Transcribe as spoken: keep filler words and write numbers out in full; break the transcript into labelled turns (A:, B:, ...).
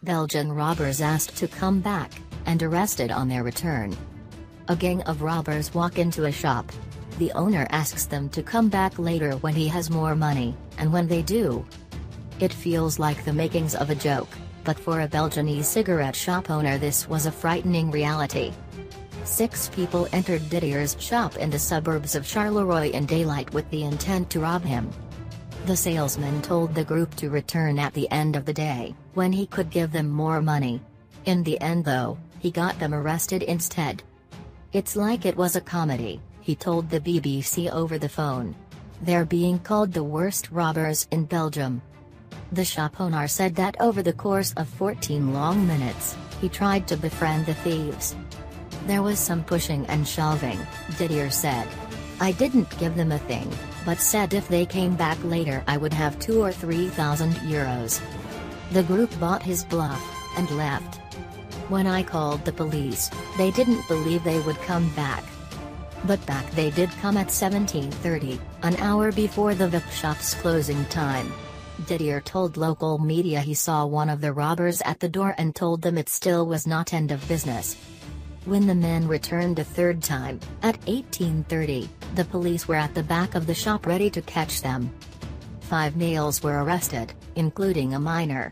A: Belgian robbers asked to come back, and arrested on their return. A gang of robbers walk into a shop. The owner asks them to come back later when he has more money, and when they do, it feels like the makings of a joke, but for a Belgian e-cigarette shop owner this was a frightening reality. Six people entered Didier's shop in the suburbs of Charleroi in daylight with the intent to rob him. The salesman told the group to return at the end of the day, when he could give them more money. In the end though, he got them arrested instead. "It's like it was a comedy," he told the B B C over the phone. "They're being called the worst robbers in Belgium." The shop owner said that over the course of fourteen long minutes, he tried to befriend the thieves. "There was some pushing and shoving," Didier said. "I didn't give them a thing, but said if they came back later I would have two or three thousand euros. The group bought his bluff, and left. When I called the police, they didn't believe they would come back. But back they did come at seventeen thirty, an hour before the V I P shop's closing time." Didier told local media he saw one of the robbers at the door and told them it still was not end of business. When the men returned a third time, at eighteen thirty, the police were at the back of the shop ready to catch them. Five males were arrested, including a minor.